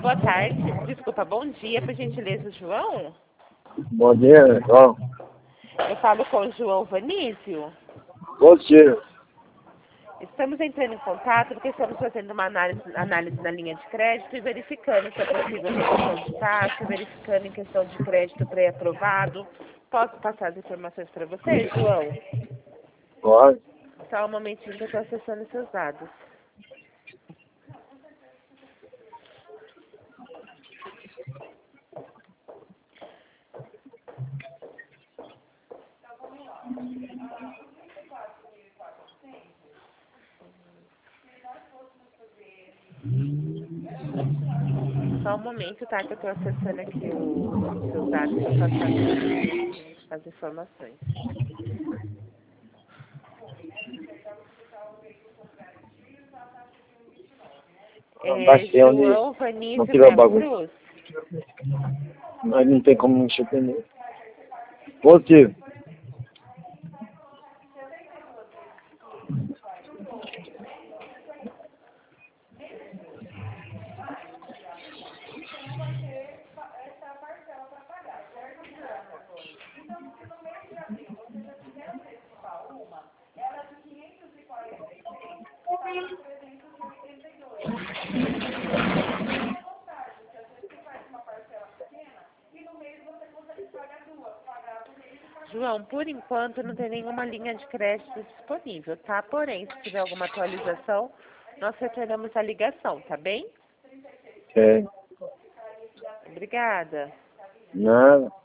Boa tarde. Desculpa, bom dia, por gentileza, João? Bom dia, João. Eu falo com o João Vanísio. Bom dia. Estamos entrando em contato porque estamos fazendo uma análise na linha de crédito e verificando se é possível redução de taxa, verificando em questão de crédito pré-aprovado. Posso passar as informações para você, João? Pode. Só um momentinho que eu estou acessando seus dados. Só um momento, tá? Que eu estou acessando aqui os seus dados para passar as informações. João Vanísio Melo Cruz. Mas não tem como mexer com ele. Positivo. João, por enquanto não tem nenhuma linha de crédito disponível, tá? Porém, se tiver alguma atualização, nós retornamos a ligação, tá bem? É. Obrigada. Nada.